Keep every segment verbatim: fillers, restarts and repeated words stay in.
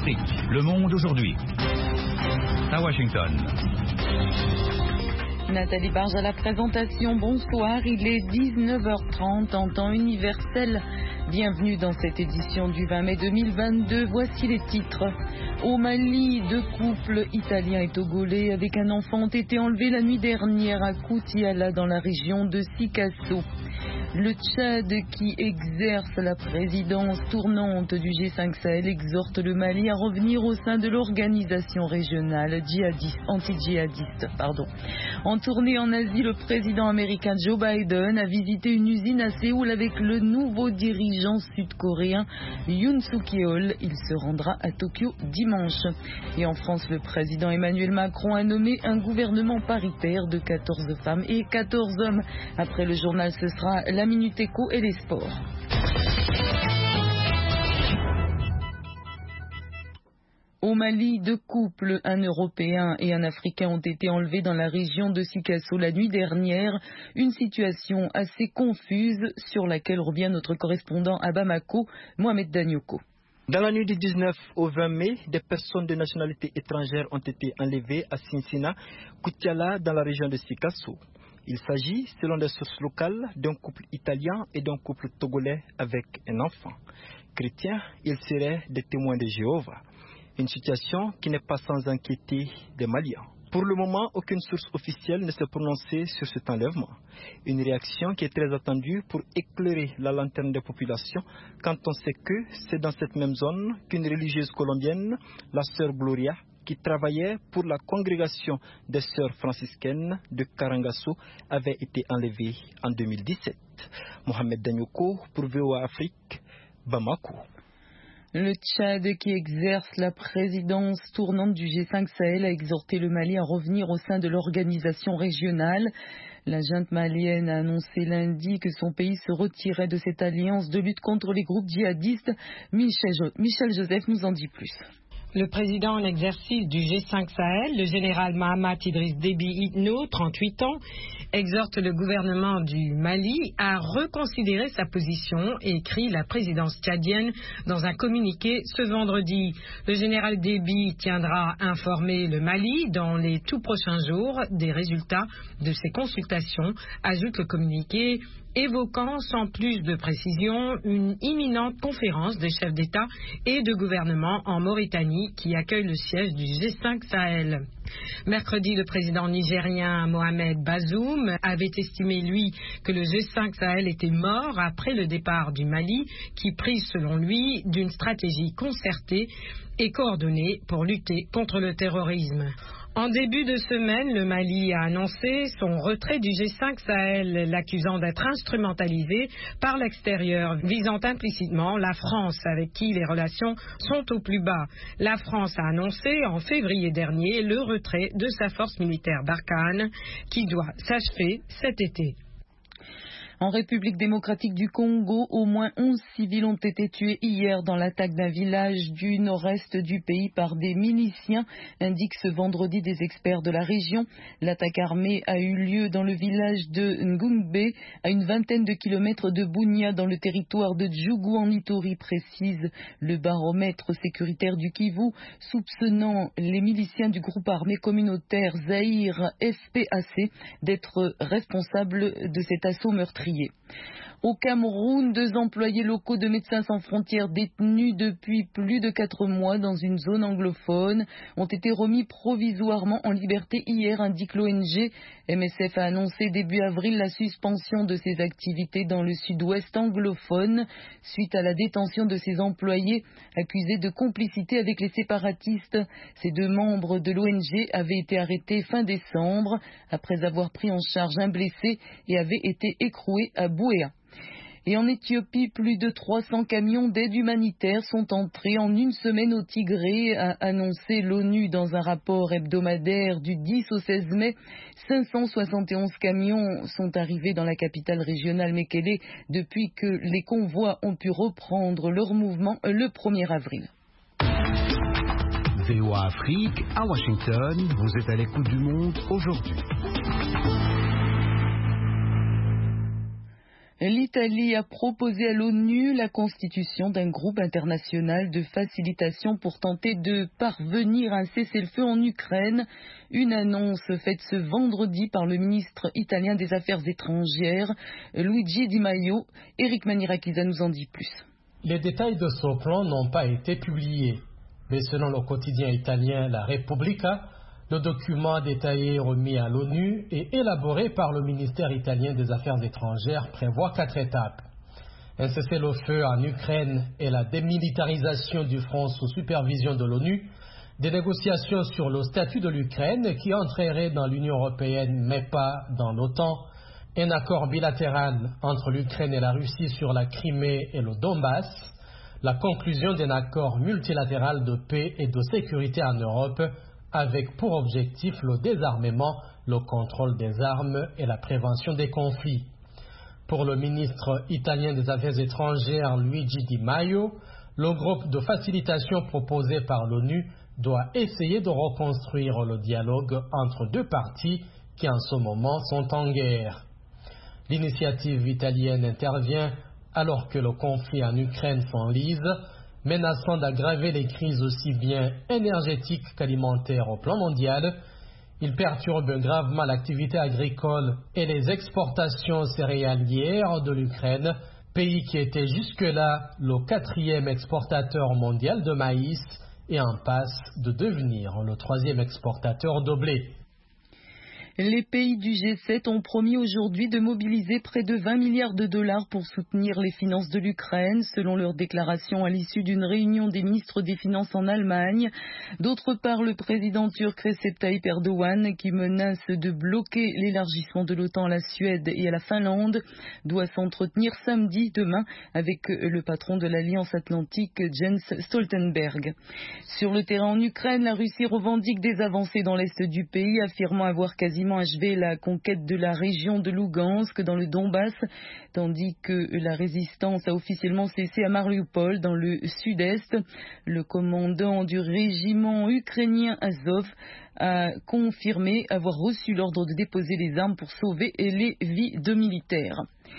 Afrique, le monde aujourd'hui. À Washington. Nathalie Barge à la présentation. Bonsoir, il est dix-neuf heures trente en temps universel. Bienvenue dans cette édition du vingt mai deux mille vingt-deux. Voici les titres. Au Mali, deux couples italiens et togolais avec un enfant ont été enlevés la nuit dernière à Koutiala dans la région de Sikasso. Le Tchad, qui exerce la présidence tournante du G cinq Sahel, exhorte le Mali à revenir au sein de l'organisation régionale djihadiste, anti-djihadiste. Pardon. En tournée en Asie, le président américain Joe Biden a visité une usine à Séoul avec le nouveau dirigeant sud-coréen Yoon Suk-yeol. Il se rendra à Tokyo dimanche. Et en France, le président Emmanuel Macron a nommé un gouvernement paritaire de quatorze femmes et quatorze hommes. Après le journal, ce sera la Minute Éco et les sports. Au Mali, deux couples, un Européen et un Africain, ont été enlevés dans la région de Sikasso la nuit dernière. Une situation assez confuse sur laquelle revient notre correspondant à Bamako, Mohamed Danyoko. Dans la nuit du dix-neuf au vingt mai, des personnes de nationalité étrangère ont été enlevées à Sinsina, Koutiala, dans la région de Sikasso. Il s'agit, selon des sources locales, d'un couple italien et d'un couple togolais avec un enfant. Chrétiens, ils seraient des témoins de Jéhovah. Une situation qui n'est pas sans inquiéter des Maliens. Pour le moment, aucune source officielle ne s'est prononcée sur cet enlèvement. Une réaction qui est très attendue pour éclairer la lanterne des populations quand on sait que c'est dans cette même zone qu'une religieuse colombienne, la sœur Gloria, qui travaillait pour la congrégation des sœurs franciscaines de Karangasso, avait été enlevée en deux mille dix-sept. Mohamed Danyoko pour V O A Afrique, Bamako. Le Tchad, qui exerce la présidence tournante du G cinq Sahel, a exhorté le Mali à revenir au sein de l'organisation régionale. La junte malienne a annoncé lundi que son pays se retirait de cette alliance de lutte contre les groupes djihadistes. Michel, jo- Michel Joseph nous en dit plus. Le président en exercice du G cinq Sahel, le général Mahamat Idriss Déby Itno, trente-huit ans, exhorte le gouvernement du Mali à reconsidérer sa position, écrit la présidence tchadienne dans un communiqué ce vendredi. Le général Déby tiendra informer le Mali dans les tout prochains jours des résultats de ses consultations, ajoute le communiqué, évoquant sans plus de précision une imminente conférence des chefs d'État et de gouvernement en Mauritanie qui accueille le siège du G cinq Sahel. Mercredi, le président nigérien Mohamed Bazoum avait estimé, lui, que le G cinq Sahel était mort après le départ du Mali, qui prise, selon lui, d'une stratégie concertée et coordonnée pour lutter contre le terrorisme. En début de semaine, le Mali a annoncé son retrait du G cinq Sahel, l'accusant d'être instrumentalisé par l'extérieur, visant implicitement la France, avec qui les relations sont au plus bas. La France a annoncé en février dernier le retrait de sa force militaire Barkhane, qui doit s'achever cet été. En République démocratique du Congo, au moins onze civils ont été tués hier dans l'attaque d'un village du nord-est du pays par des miliciens, indiquent ce vendredi des experts de la région. L'attaque armée a eu lieu dans le village de Ngungbe, à une vingtaine de kilomètres de Bunia, dans le territoire de Djougou en Ituri, précise le baromètre sécuritaire du Kivu, soupçonnant les miliciens du groupe armé communautaire Zaïre F P A C d'être responsables de cet assaut meurtrier. Au Cameroun, deux employés locaux de Médecins sans frontières détenus depuis plus de quatre mois dans une zone anglophone ont été remis provisoirement en liberté hier, indique l'O N G. M S F a annoncé début avril la suspension de ses activités dans le sud-ouest anglophone suite à la détention de ces employés accusés de complicité avec les séparatistes. Ces deux membres de l'O N G avaient été arrêtés fin décembre après avoir pris en charge un blessé et avaient été écroués à Bouéa. Et en Éthiopie, plus de trois cents camions d'aide humanitaire sont entrés en une semaine au Tigré, a annoncé l'ONU dans un rapport hebdomadaire du dix au seize mai. cinq cent soixante et onze camions sont arrivés dans la capitale régionale Mekele depuis que les convois ont pu reprendre leur mouvement le premier avril. V O A Afrique, à Washington, vous êtes à l'écoute du monde aujourd'hui. L'Italie a proposé à l'ONU la constitution d'un groupe international de facilitation pour tenter de parvenir à un cessez-le-feu en Ukraine. Une annonce faite ce vendredi par le ministre italien des Affaires étrangères, Luigi Di Maio. Eric Manirakiza nous en dit plus. Les détails de ce plan n'ont pas été publiés, mais selon le quotidien italien La Repubblica, le document détaillé remis à l'ONU et élaboré par le ministère italien des Affaires étrangères prévoit quatre étapes. Un cessez-le-feu en Ukraine et la démilitarisation du front sous supervision de l'ONU, des négociations sur le statut de l'Ukraine qui entrerait dans l'Union européenne mais pas dans l'OTAN, un accord bilatéral entre l'Ukraine et la Russie sur la Crimée et le Donbass, la conclusion d'un accord multilatéral de paix et de sécurité en Europe avec pour objectif le désarmement, le contrôle des armes et la prévention des conflits. Pour le ministre italien des Affaires étrangères Luigi Di Maio, le groupe de facilitation proposé par l'ONU doit essayer de reconstruire le dialogue entre deux parties qui en ce moment sont en guerre. L'initiative italienne intervient alors que le conflit en Ukraine s'enlise, menaçant d'aggraver les crises aussi bien énergétiques qu'alimentaires au plan mondial. Il perturbe gravement l'activité agricole et les exportations céréalières de l'Ukraine, pays qui était jusque-là le quatrième exportateur mondial de maïs et en passe de devenir le troisième exportateur de blé. Les pays du G sept ont promis aujourd'hui de mobiliser près de vingt milliards de dollars pour soutenir les finances de l'Ukraine, selon leur déclaration à l'issue d'une réunion des ministres des Finances en Allemagne. D'autre part, le président turc Recep Tayyip Erdogan, qui menace de bloquer l'élargissement de l'OTAN à la Suède et à la Finlande, doit s'entretenir samedi, demain, avec le patron de l'Alliance Atlantique, Jens Stoltenberg. Sur le terrain en Ukraine, la Russie revendique des avancées dans l'est du pays, affirmant avoir quasi achevé la conquête de la région de Lougansk dans le Donbass, tandis que la résistance a officiellement cessé à Mariupol dans le sud-est. Le commandant du régiment ukrainien Azov a confirmé avoir reçu l'ordre de déposer les armes pour sauver les vies de militaires.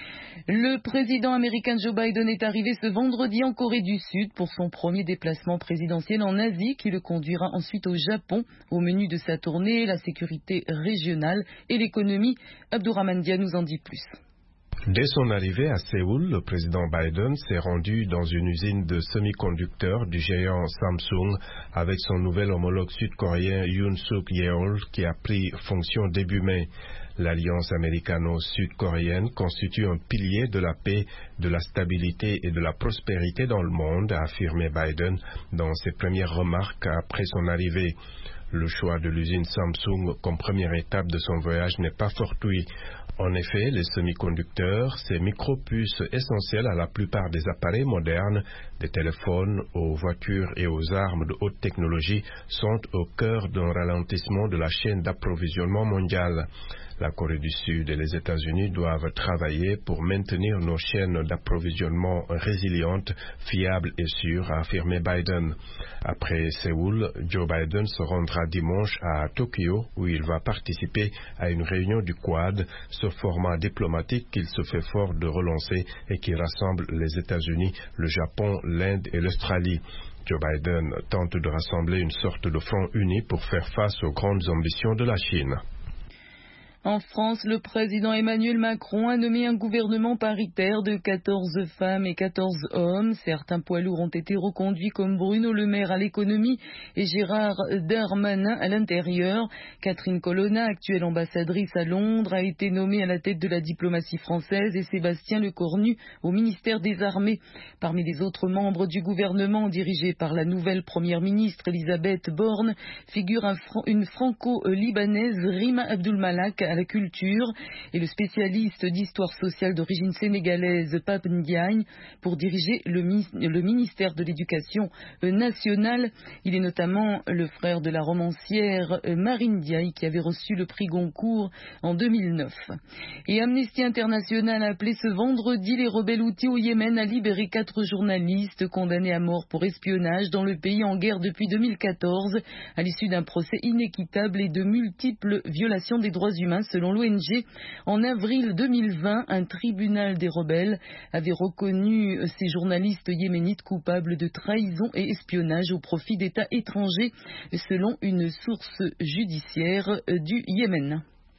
Le président américain Joe Biden est arrivé ce vendredi en Corée du Sud pour son premier déplacement présidentiel en Asie qui le conduira ensuite au Japon. Au menu de sa tournée, la sécurité régionale et l'économie. Abdourahmane Dia nous en dit plus. Dès son arrivée à Séoul, le président Biden s'est rendu dans une usine de semi-conducteurs du géant Samsung avec son nouvel homologue sud-coréen Yoon Suk Yeol qui a pris fonction début mai. L'alliance américano-sud-coréenne constitue un pilier de la paix, de la stabilité et de la prospérité dans le monde, a affirmé Biden dans ses premières remarques après son arrivée. Le choix de l'usine Samsung comme première étape de son voyage n'est pas fortuit. En effet, les semi-conducteurs, ces micro-puces essentielles à la plupart des appareils modernes, des téléphones, aux voitures et aux armes de haute technologie, sont au cœur d'un ralentissement de la chaîne d'approvisionnement mondiale. La Corée du Sud et les États-Unis doivent travailler pour maintenir nos chaînes d'approvisionnement résilientes, fiables et sûres, a affirmé Biden. Après Séoul, Joe Biden se rendra dimanche à Tokyo où il va participer à une réunion du Quad, ce format diplomatique qu'il se fait fort de relancer et qui rassemble les États-Unis, le Japon, l'Inde et l'Australie. Joe Biden tente de rassembler une sorte de front uni pour faire face aux grandes ambitions de la Chine. En France, le président Emmanuel Macron a nommé un gouvernement paritaire de quatorze femmes et quatorze hommes. Certains poids lourds ont été reconduits comme Bruno Le Maire à l'économie et Gérard Darmanin à l'intérieur. Catherine Colonna, actuelle ambassadrice à Londres, a été nommée à la tête de la diplomatie française et Sébastien Lecornu au ministère des Armées. Parmi les autres membres du gouvernement dirigé par la nouvelle première ministre Elisabeth Borne figure un fran- une franco-libanaise Rima Abdulmalak à la culture et le spécialiste d'histoire sociale d'origine sénégalaise Pape Ndiaye pour diriger le, le ministère de l'Éducation nationale. Il est notamment le frère de la romancière Marine Ndiaye qui avait reçu le prix Goncourt en deux mille neuf. Et Amnesty International a appelé ce vendredi les rebelles houthis au Yémen à libérer quatre journalistes condamnés à mort pour espionnage dans le pays en guerre depuis deux mille quatorze à l'issue d'un procès inéquitable et de multiples violations des droits humains selon l'O N G. En avril deux mille vingt, un tribunal des rebelles avait reconnu ces journalistes yéménites coupables de trahison et espionnage au profit d'États étrangers, selon une source judiciaire du Yémen.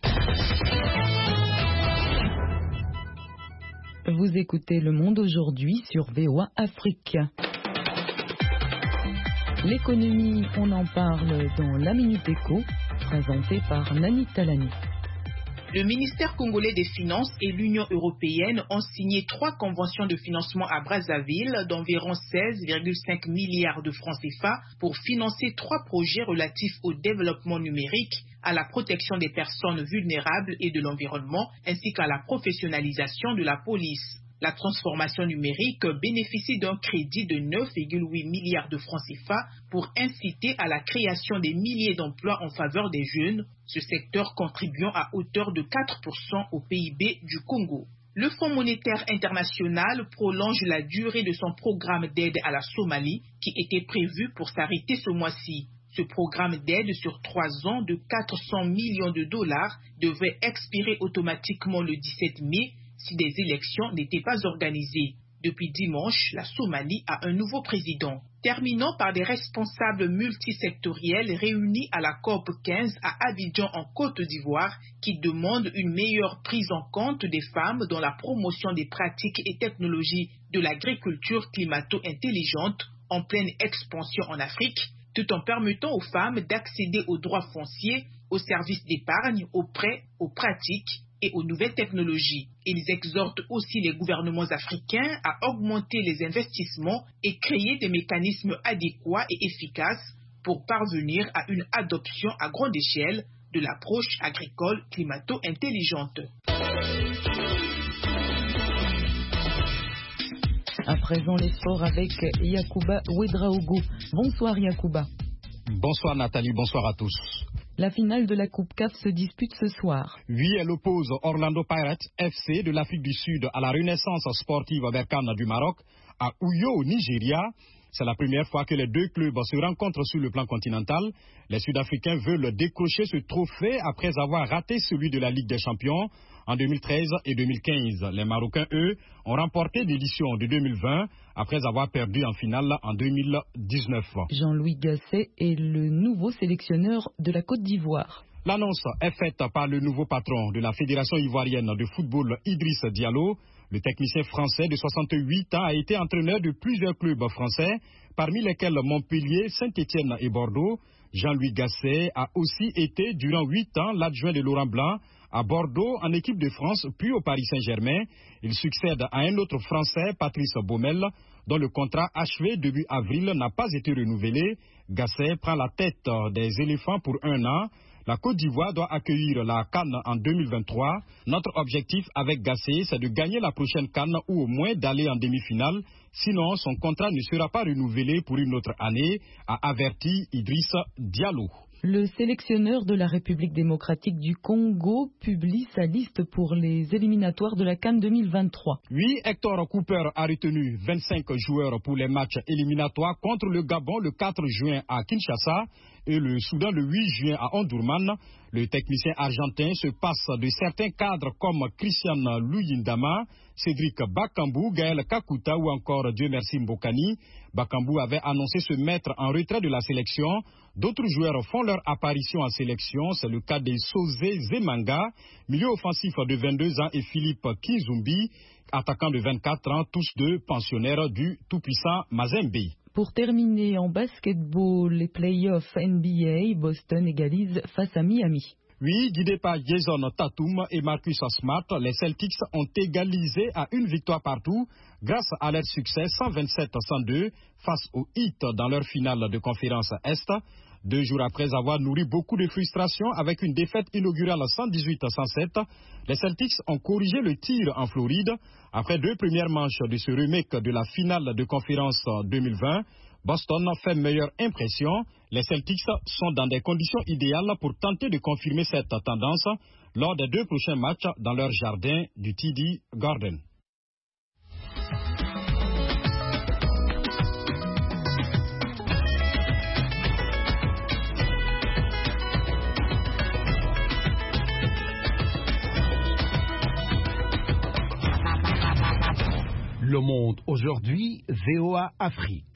Vous écoutez Le Monde aujourd'hui sur V O A Afrique. L'économie, on en parle dans la Minute Éco, présentée par Nani Talani. Le ministère congolais des Finances et l'Union européenne ont signé trois conventions de financement à Brazzaville d'environ seize virgule cinq milliards de francs C F A pour financer trois projets relatifs au développement numérique, à la protection des personnes vulnérables et de l'environnement, ainsi qu'à la professionnalisation de la police. La transformation numérique bénéficie d'un crédit de neuf virgule huit milliards de francs C F A pour inciter à la création des milliers d'emplois en faveur des jeunes, ce secteur contribuant à hauteur de quatre pour cent au P I B du Congo. Le Fonds monétaire international prolonge la durée de son programme d'aide à la Somalie qui était prévu pour s'arrêter ce mois-ci. Ce programme d'aide sur trois ans de quatre cents millions de dollars devrait expirer automatiquement le dix-sept mai si des élections n'étaient pas organisées. Depuis dimanche, la Somalie a un nouveau président. Terminons par des responsables multisectoriels réunis à la COP quinze à Abidjan en Côte d'Ivoire qui demandent une meilleure prise en compte des femmes dans la promotion des pratiques et technologies de l'agriculture climato-intelligente en pleine expansion en Afrique, tout en permettant aux femmes d'accéder aux droits fonciers, aux services d'épargne, aux prêts, aux pratiques et aux nouvelles technologies. Ils exhortent aussi les gouvernements africains à augmenter les investissements et créer des mécanismes adéquats et efficaces pour parvenir à une adoption à grande échelle de l'approche agricole climato-intelligente. À présent, les sports avec Yacouba Ouedraogo. Bonsoir Yacouba. Bonsoir Nathalie, bonsoir à tous. La finale de la Coupe C A F se dispute ce soir. Oui, elle oppose Orlando Pirates F C de l'Afrique du Sud à la Renaissance sportive Berkane du Maroc, à Uyo au Nigeria. C'est la première fois que les deux clubs se rencontrent sur le plan continental. Les Sud-Africains veulent décrocher ce trophée après avoir raté celui de la Ligue des Champions en deux mille treize et deux mille quinze. Les Marocains, eux, ont remporté l'édition de deux mille vingt après avoir perdu en finale en deux mille dix-neuf. Jean-Louis Gasset est le nouveau sélectionneur de la Côte d'Ivoire. L'annonce est faite par le nouveau patron de la Fédération ivoirienne de football, Idriss Diallo. Le technicien français de soixante-huit ans a été entraîneur de plusieurs clubs français, parmi lesquels Montpellier, Saint-Étienne et Bordeaux. Jean-Louis Gasset a aussi été durant huit ans l'adjoint de Laurent Blanc à Bordeaux en équipe de France, puis au Paris Saint-Germain. Il succède à un autre Français, Patrice Baumel, dont le contrat achevé début avril n'a pas été renouvelé. Gasset prend la tête des éléphants pour un an. La Côte d'Ivoire doit accueillir la CAN en deux mille vingt-trois. Notre objectif avec Gasset, c'est de gagner la prochaine CAN ou au moins d'aller en demi-finale. Sinon, son contrat ne sera pas renouvelé pour une autre année, a averti Idriss Diallo. Le sélectionneur de la République démocratique du Congo publie sa liste pour les éliminatoires de la CAN deux mille vingt-trois. Oui, Hector Cooper a retenu vingt-cinq joueurs pour les matchs éliminatoires contre le Gabon le quatre juin à Kinshasa et le Soudan le huit juin à Omdurman. Le technicien argentin se passe de certains cadres comme Christian Luyindama, Cédric Bakambu, Gaël Kakuta ou encore Dieu merci Mbokani. Bakambu avait annoncé se mettre en retrait de la sélection. D'autres joueurs font leur apparition en sélection. C'est le cas de Sosé Zemanga, milieu offensif de vingt-deux ans, et Philippe Kizumbi, attaquant de vingt-quatre ans, tous deux pensionnaires du tout-puissant Mazembe. Pour terminer en basketball, les playoffs N B A, Boston égalise face à Miami. Oui, guidés par Jason Tatum et Marcus Smart, les Celtics ont égalisé à une victoire partout grâce à leur succès cent vingt-sept à cent deux face au Heat dans leur finale de conférence Est. Deux jours après avoir nourri beaucoup de frustration avec une défaite inaugurale cent dix-huit à cent sept, les Celtics ont corrigé le tir en Floride. Après deux premières manches de ce remake de la finale de conférence deux mille vingt, Boston fait meilleure impression. Les Celtics sont dans des conditions idéales pour tenter de confirmer cette tendance lors des deux prochains matchs dans leur jardin du T D Garden. Le Monde aujourd'hui, V O A Afrique.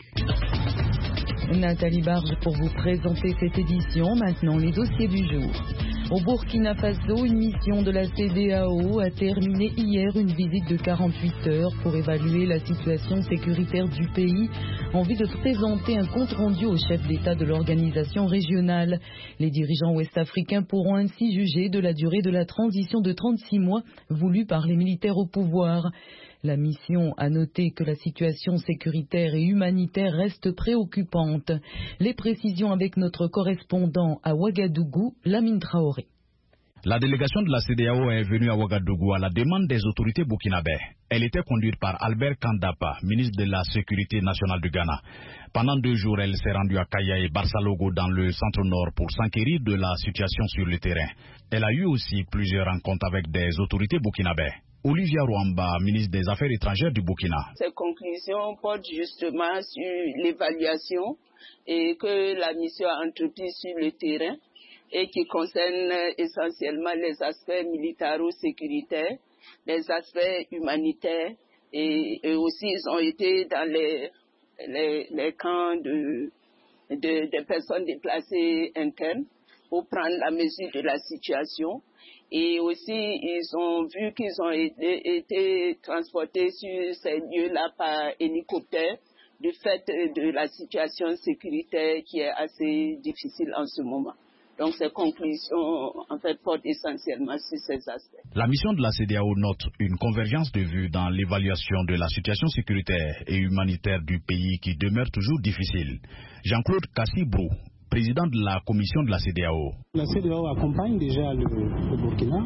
Nathalie Barge pour vous présenter cette édition. Maintenant, les dossiers du jour. Au Burkina Faso, une mission de la C D A O a terminé hier une visite de quarante-huit heures pour évaluer la situation sécuritaire du pays en vue de présenter un compte-rendu au chef d'État de l'organisation régionale. Les dirigeants ouest-africains pourront ainsi juger de la durée de la transition de trente-six mois voulue par les militaires au pouvoir. La mission a noté que la situation sécuritaire et humanitaire reste préoccupante. Les précisions avec notre correspondant à Ouagadougou, Lamine Traoré. La délégation de la C D A O est venue à Ouagadougou à la demande des autorités burkinabées. Elle était conduite par Albert Kandapa, ministre de la Sécurité nationale du Ghana. Pendant deux jours, elle s'est rendue à Kaya et Barsalogo dans le centre-nord pour s'enquérir de la situation sur le terrain. Elle a eu aussi plusieurs rencontres avec des autorités burkinabées. Olivia Rwamba, ministre des Affaires étrangères du Burkina. Ces conclusions portent justement sur l'évaluation et que la mission a entreprise sur le terrain et qui concerne essentiellement les aspects militaro-sécuritaires, les aspects humanitaires et, et aussi ils ont été dans les, les, les camps de, de, de personnes déplacées internes pour prendre la mesure de la situation. Et aussi, ils ont vu qu'ils ont été, été transportés sur ces lieux-là par hélicoptère du fait de la situation sécuritaire qui est assez difficile en ce moment. Donc ces conclusions, en fait, portent essentiellement sur ces aspects. La mission de la C D A O note une convergence de vues dans l'évaluation de la situation sécuritaire et humanitaire du pays qui demeure toujours difficile. Jean-Claude Kassibrou, président de la commission de la C D A O. La C D A O accompagne déjà le, le Burkina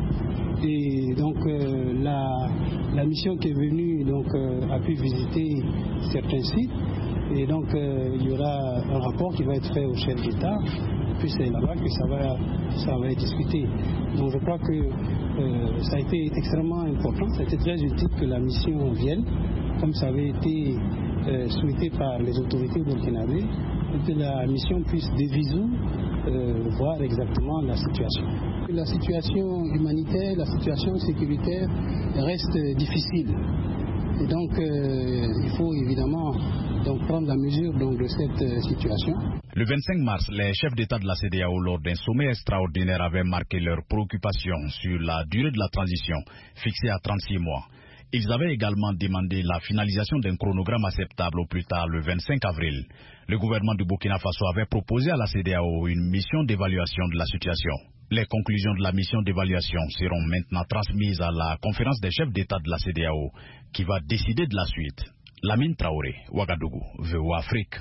et donc euh, la, la mission qui est venue donc, euh, a pu visiter certains sites et donc euh, il y aura un rapport qui va être fait au chef d'État. Puis c'est là-bas que ça va, ça va être discuté. Donc je crois que euh, ça a été extrêmement important, c'était très utile que la mission vienne, comme ça avait été euh, souhaité par les autorités burkinabées, et que la mission puisse de visu euh, voir exactement la situation. La situation humanitaire, la situation sécuritaire reste difficile. Et donc euh, il faut évidemment donc, prendre la mesure donc, de cette euh, situation. Le vingt-cinq mars, les chefs d'État de la C D A O, lors d'un sommet extraordinaire, avaient marqué leur préoccupation sur la durée de la transition, fixée à trente-six mois. Ils avaient également demandé la finalisation d'un chronogramme acceptable au plus tard le vingt-cinq avril. Le gouvernement du Burkina Faso avait proposé à la C D A O une mission d'évaluation de la situation. Les conclusions de la mission d'évaluation seront maintenant transmises à la conférence des chefs d'État de la C D A O, qui va décider de la suite. Lamine Traoré, Ouagadougou, V O A Afrique.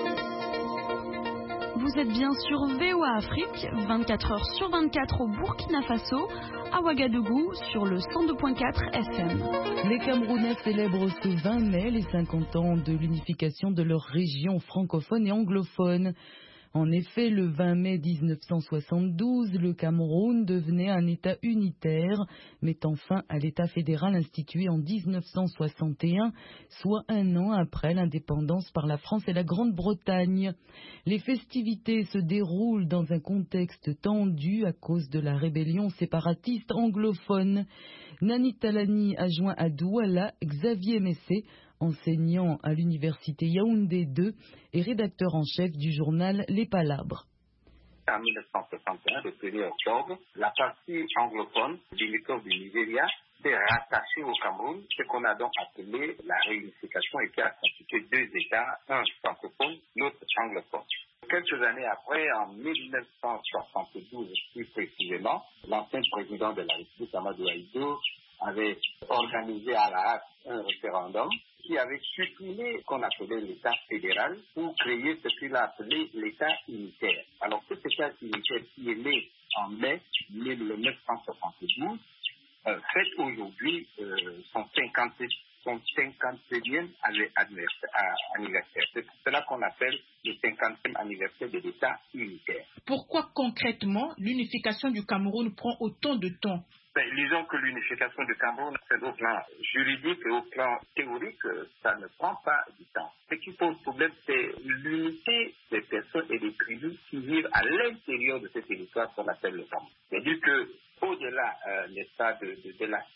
Vous êtes bien sur V O A Afrique, vingt-quatre heures sur vingt-quatre au Burkina Faso, à Ouagadougou, sur le cent deux point quatre F M. Les Camerounais célèbrent ce vingt mai les cinquante ans de l'unification de leur région francophone et anglophone. En effet, le vingt mai mille neuf cent soixante-douze, le Cameroun devenait un État unitaire, mettant fin à l'État fédéral institué en mille neuf cent soixante et un, soit un an après l'indépendance par la France et la Grande-Bretagne. Les festivités se déroulent dans un contexte tendu à cause de la rébellion séparatiste anglophone. Nani Talani a joint à Douala Xavier Messé, enseignant à l'université Yaoundé deux et rédacteur en chef du journal Les Palabres. En mille neuf cent soixante et un, le premier octobre, la partie anglophone du Niger du Nigeria s'est rattachée au Cameroun, ce qu'on a donc appelé la réunification et qui a constitué deux États, un francophone, l'autre anglophone. Quelques années après, en mille neuf cent soixante-douze plus précisément, l'ancien président de la République, Amadou Ahidjo, avait organisé à la hâte un référendum qui avait supprimé ce qu'on appelait l'État fédéral pour créer ce qu'il a appelé l'État unitaire. Alors cet État unitaire qui est né en mai mille neuf cent soixante-douze euh, fête aujourd'hui euh, son cinquante-septième anniversaire. C'est pour cela qu'on appelle le cinquantième anniversaire de l'État unitaire. Pourquoi concrètement l'unification du Cameroun prend autant de temps? Ben, disons que l'unification du Cameroun, c'est au plan juridique et au plan théorique, ça ne prend pas du temps. Ce qui pose problème, c'est l'unité des personnes et des tribus qui vivent à l'intérieur de ce territoire qu'on appelle le Cameroun. C'est-à-dire que au-delà, euh, n'est-ce pas, de, de, de l'aspect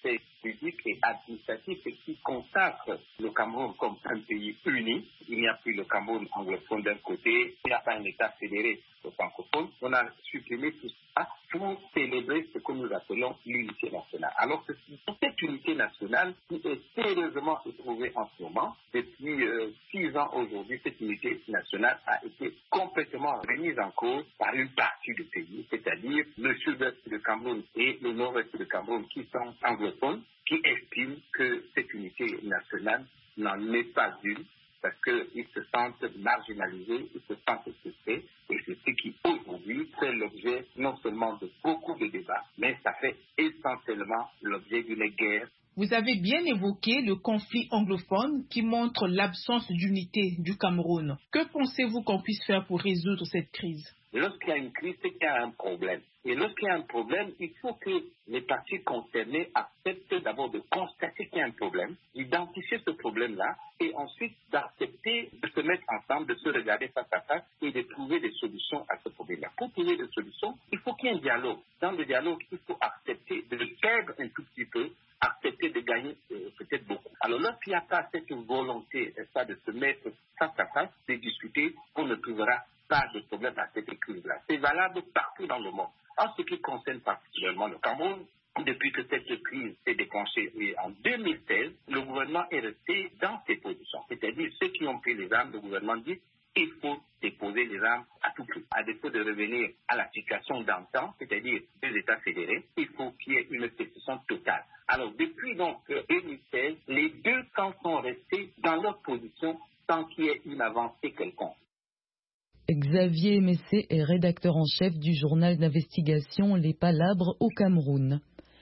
juridique et administratif qui consacre le Cameroun comme un pays uni. Il n'y a plus le Cameroun anglophone d'un côté, il n'y a pas un État fédéré francophone. On a supprimé tout ça pour célébrer ce que nous appelons l'unité nationale. Alors que cette unité nationale qui est sérieusement éprouvée en ce moment, depuis euh, six ans aujourd'hui, cette unité nationale a été complètement remise en cause par une partie du pays, c'est-à-dire le sud-est du Cameroun et le nord-est du Cameroun qui sont anglophones, qui estiment que cette unité nationale n'en est pas une, parce qu'ils se sentent marginalisés, ils se sentent frustrés, et c'est ce qui aujourd'hui fait l'objet non seulement de beaucoup de débats, mais ça fait essentiellement l'objet d'une guerre. Vous avez bien évoqué le conflit anglophone qui montre l'absence d'unité du Cameroun. Que pensez-vous qu'on puisse faire pour résoudre cette crise? Lorsqu'il y a une crise, c'est qu'il y a un problème. Et lorsqu'il y a un problème, il faut que les parties concernées acceptent d'abord de constater qu'il y a un problème, d'identifier ce problème-là, et ensuite d'accepter de se mettre ensemble, de se regarder face à face et de trouver des solutions à ce problème-là. Pour trouver des solutions, il faut qu'il y ait un dialogue. Dans le dialogue, il faut accepter de le perdre un tout petit peu, accepter de gagner euh, peut-être beaucoup. Alors lorsqu'il n'y a pas cette volonté ça, de se mettre face à face, de discuter, on ne trouvera pas de problème à cette crise-là. C'est valable partout dans le monde. En ce qui concerne particulièrement le Cameroun, depuis que cette crise s'est déclenchée en deux mille seize, le gouvernement est resté dans ses positions. C'est-à-dire ceux qui ont pris les armes, le gouvernement dit il faut déposer les armes à tout prix. À défaut de revenir à la situation d'antan, c'est-à-dire deux États fédérés, il faut qu'il y ait une sécession totale. Alors depuis donc deux mille seize, les deux camps sont restés dans leur position sans qu'il y ait une avancée quelconque. Xavier Messé est rédacteur en chef du journal d'investigation Les Palabres au Cameroun.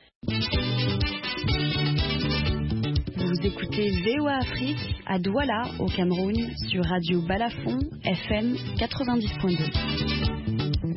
Vous écoutez V O A Afrique à Douala au Cameroun sur Radio Balafon F M quatre-vingt-dix point deux.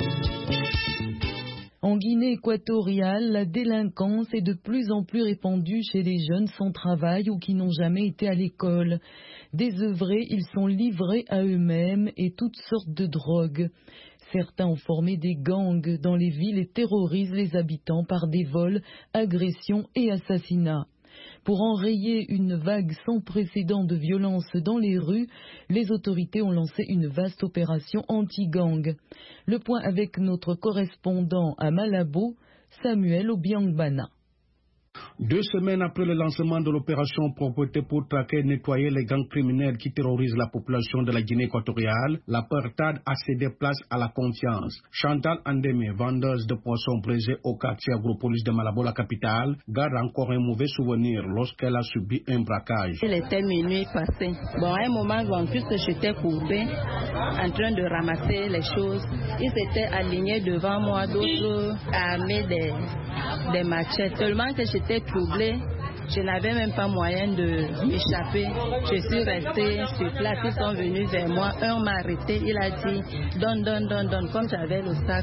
En Guinée équatoriale, la délinquance est de plus en plus répandue chez les jeunes sans travail ou qui n'ont jamais été à l'école. Désœuvrés, ils sont livrés à eux-mêmes et toutes sortes de drogues. Certains ont formé des gangs dans les villes et terrorisent les habitants par des vols, agressions et assassinats. Pour enrayer une vague sans précédent de violence dans les rues, les autorités ont lancé une vaste opération anti-gang. Le point avec notre correspondant à Malabo, Samuel Obiangbana. Deux semaines après le lancement de l'opération proposée pour traquer et nettoyer les gangs criminels qui terrorisent la population de la Guinée équatoriale, la l'apartheid a cédé place à la confiance. Chantal Andeme, vendeuse de poissons braisés au quartier Agropolis de Malabo, la capitale, garde encore un mauvais souvenir lorsqu'elle a subi un braquage. Il était minuit passé. Bon, à un moment, bon, puisque j'étais courbée, en train de ramasser les choses, ils étaient alignés devant moi, d'autres armés des, des machettes. Seulement que j'étais troublée, je n'avais même pas moyen de m'échapper. Je suis restée sur place, ils sont venus vers moi, un m'a arrêté, il a dit donne, donne, donne, donne. Comme j'avais le sac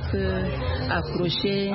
accroché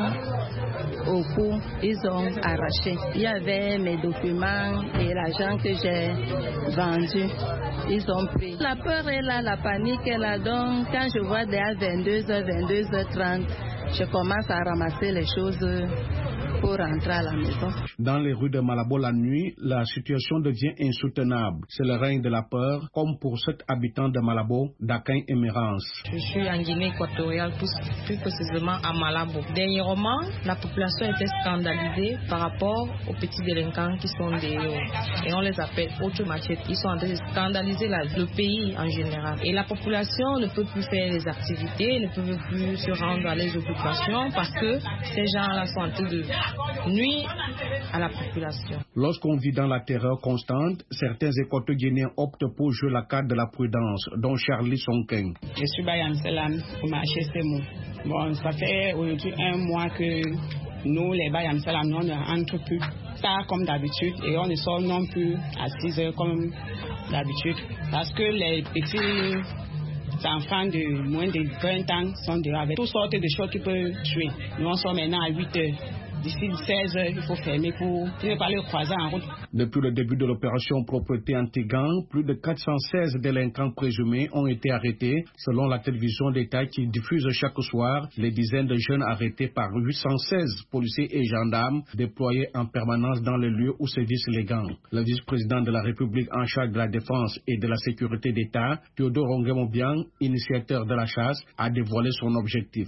au cou, ils ont arraché. Il y avait mes documents et l'argent que j'ai vendu, ils ont pris. La peur est là, la panique est là, donc quand je vois dès vingt-deux heures, vingt-deux heures trente, je commence à ramasser les choses pour rentrer à la maison. Dans les rues de Malabo la nuit, la situation devient insoutenable. C'est le règne de la peur, comme pour cet habitant de Malabo, Dakin Emerance. Je suis en Guinée équatoriale, plus, plus précisément à Malabo. Dernièrement, la population était scandalisée par rapport aux petits délinquants qui sont des héros. Et on les appelle autres machettes. Ils sont en train de scandaliser la, le pays en général. Et la population ne peut plus faire les activités, ne peut plus se rendre à les occupations parce que ces gens-là sont en train de nuit à la population. Lorsqu'on vit dans la terreur constante, certains équatoriens guinéens optent pour jouer la carte de la prudence, dont Charlie Sonken. Je suis Bayam Selam pour marcher ces mots. Bon, ça fait aujourd'hui un mois que nous, les Bayam Selam, on ne rentre plus tard comme d'habitude et on ne sort non plus à six heures comme d'habitude parce que les petits enfants de moins de vingt ans sont dehors avec toutes sortes de choses qui peuvent tuer. Nous, on sort maintenant à huit heures. D'ici seize heures, il faut fermer pour ne pas les croiser en route. Depuis le début de l'opération propreté anti-gang, plus de quatre cent seize délinquants présumés ont été arrêtés, selon la télévision d'État qui diffuse chaque soir les dizaines de jeunes arrêtés par huit cent seize policiers et gendarmes déployés en permanence dans les lieux où sévissent les gangs. Le vice-président de la République en charge de la défense et de la sécurité d'État, Théodore Obiang, initiateur de la chasse, a dévoilé son objectif.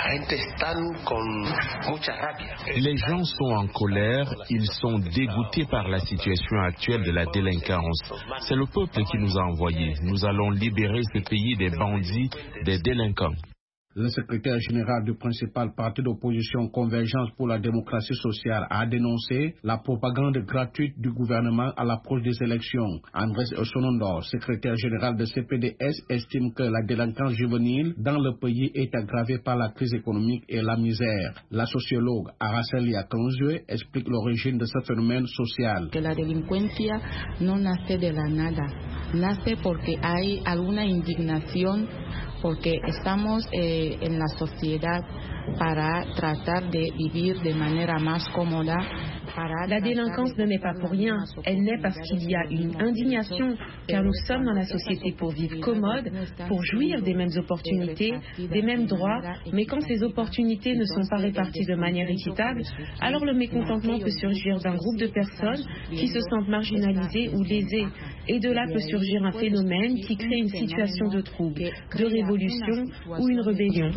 Les gens sont en colère, ils sont dégoûtés par la situation actuelle de la délinquance. C'est le peuple qui nous a envoyés. Nous allons libérer ce pays des bandits, des délinquants. Le secrétaire général du principal parti d'opposition Convergence pour la démocratie sociale a dénoncé la propagande gratuite du gouvernement à l'approche des élections. Andrés Sonondor, secrétaire général de C P D S, estime que la délinquance juvénile dans le pays est aggravée par la crise économique et la misère. La sociologue Araceli Akanzue explique l'origine de ce phénomène social. Que la delincuencia no nace de la nada, nace porque hay alguna indignación, porque estamos eh, en la sociedad para tratar de vivir de manera más cómoda. La délinquance ne naît pas pour rien, elle naît parce qu'il y a une indignation, car nous sommes dans la société pour vivre commode, pour jouir des mêmes opportunités, des mêmes droits, mais quand ces opportunités ne sont pas réparties de manière équitable, alors le mécontentement peut surgir d'un groupe de personnes qui se sentent marginalisées ou lésées, et de là peut surgir un phénomène qui crée une situation de trouble, de révolution ou une rébellion.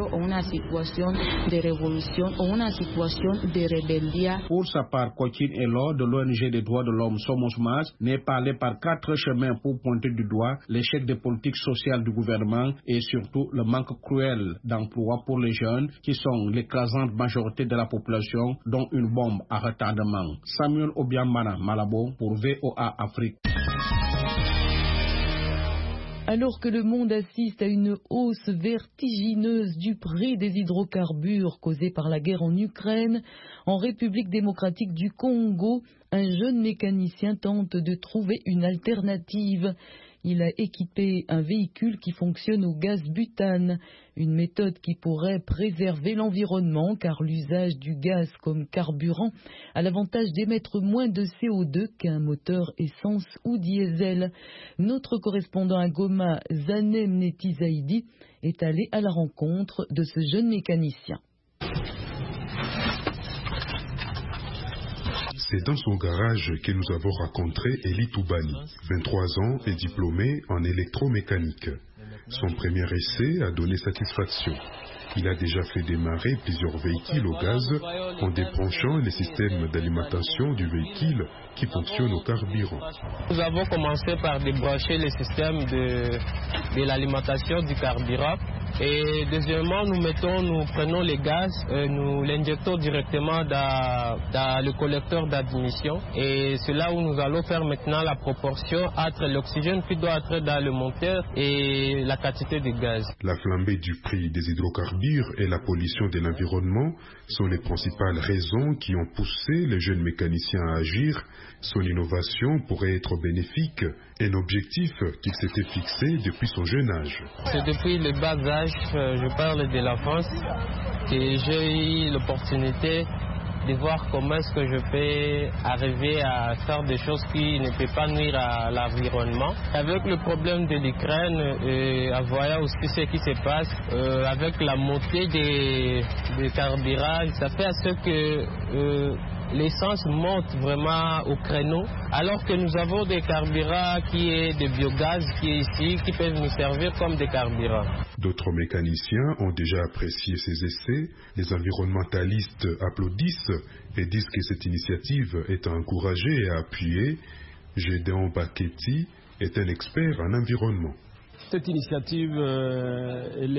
Pour sa part, Coquine Elo de l'O N G des droits de l'homme Somos Mas n'est parlé par quatre chemins pour pointer du doigt l'échec des politiques sociales du gouvernement et surtout le manque cruel d'emploi pour les jeunes qui sont l'écrasante majorité de la population, dont une bombe à retardement. Samuel Obiamana Malabo pour V O A Afrique. Alors que le monde assiste à une hausse vertigineuse du prix des hydrocarbures causée par la guerre en Ukraine, en République démocratique du Congo, un jeune mécanicien tente de trouver une alternative. Il a équipé un véhicule qui fonctionne au gaz butane, une méthode qui pourrait préserver l'environnement car l'usage du gaz comme carburant a l'avantage d'émettre moins de C O deux qu'un moteur essence ou diesel. Notre correspondant à Goma, Zanem Netizaidi, est allé à la rencontre de ce jeune mécanicien. C'est dans son garage que nous avons rencontré Eli Toubani, vingt-trois ans et diplômé en électromécanique. Son premier essai a donné satisfaction. Il a déjà fait démarrer plusieurs véhicules au gaz en débranchant les systèmes d'alimentation du véhicule qui fonctionnent au carburant. Nous avons commencé par débrancher les systèmes de, de l'alimentation du carburant. Et deuxièmement, nous mettons, nous prenons les gaz, euh, nous l'injectons directement dans, dans le collecteur d'admission. Et c'est là où nous allons faire maintenant la proportion entre l'oxygène qui doit être dans le moteur et la quantité de gaz. La flambée du prix des hydrocarbures et la pollution de l'environnement sont les principales raisons qui ont poussé les jeunes mécaniciens à agir. Son innovation pourrait être bénéfique, un objectif qu'il s'était fixé depuis son jeune âge. C'est depuis le bas âge, je parle de l'enfance, que j'ai eu l'opportunité de voir comment est-ce que je peux arriver à faire des choses qui ne peuvent pas nuire à l'environnement. Avec le problème de l'Ukraine, et en voyant aussi ce qui se passe, euh, avec la montée des, des carburants, ça fait à ce que euh, l'essence monte vraiment au créneau, alors que nous avons des carburants qui est de biogaz qui est ici, qui peuvent nous servir comme des carburants. D'autres mécaniciens ont déjà apprécié ces essais. Les environnementalistes applaudissent et disent que cette initiative est à encourager et à appuyer. Gédéon Baketi est un expert en environnement. Cette initiative, euh, elle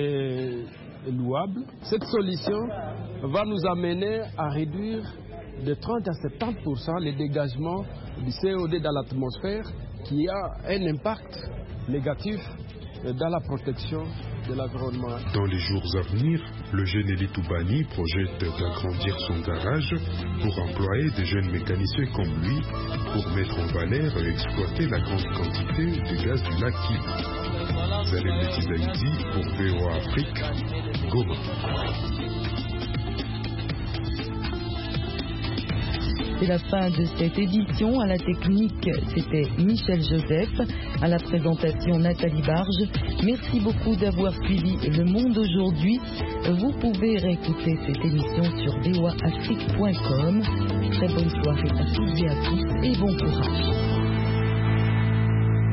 est louable. Cette solution va nous amener à réduire de trente à soixante-dix pour cent les dégagements du C O deux dans l'atmosphère, qui a un impact négatif dans la protection de l'environnement. Dans les jours à venir, le jeune Eli Toubani projette d'agrandir son garage pour employer des jeunes mécaniciens comme lui pour mettre en valeur et exploiter la grande quantité de gaz du lac Kivu. Zanem Netizaidi pour V O A Afrique, Goma. C'est la fin de cette édition. À la technique, c'était Michel Joseph. À la présentation, Nathalie Barge. Merci beaucoup d'avoir suivi Le Monde aujourd'hui. Vous pouvez réécouter cette émission sur v o a afrique point com. Très bonne soirée à toutes et à tous et bon courage.